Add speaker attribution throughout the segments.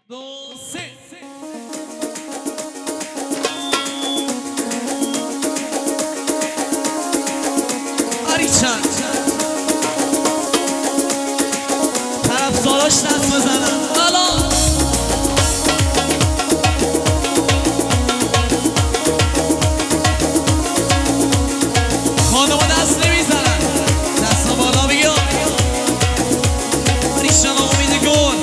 Speaker 1: دو سه. آریچان طرفداراش دست بزنن حالا خانم‌ها دست نمیزنن، دست بالا بگیر. آریچان امید گل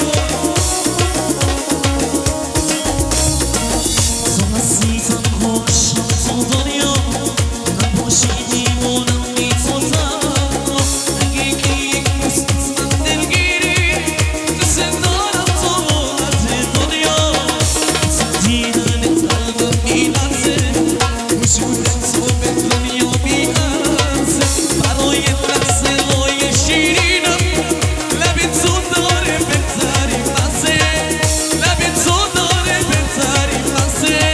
Speaker 1: تو عزیزم خوشم تو دنیا من باشیدی مونم بی تو تنها اگه که یک روز من دلگیری دوست دارم تو وقت دنیا تو دیدن قلبم میلرزه وجود تو به دنیا میارزه برای لحظه‌های شیرینم لب تو داره بهترین مزه لب تو داره بهترین مزه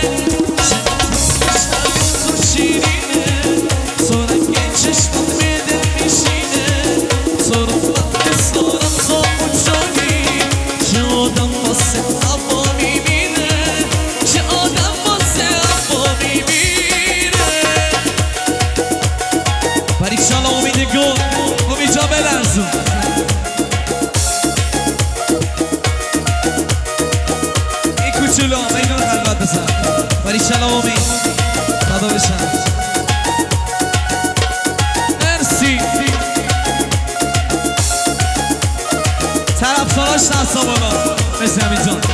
Speaker 1: لب تو شیرینه تو رنگ چشمات به دل میشینه تو رو من دوست دارم تو اونجایی که آدم واسه هوا میمیره که آدم واسه هوا میمیره پریشان امید گل امید جا بلرزون این کوچولو اینو رو خلوت بزن پریشان امید فدا بشن مرسی طرفداراش دستا بالا مرسی همین جان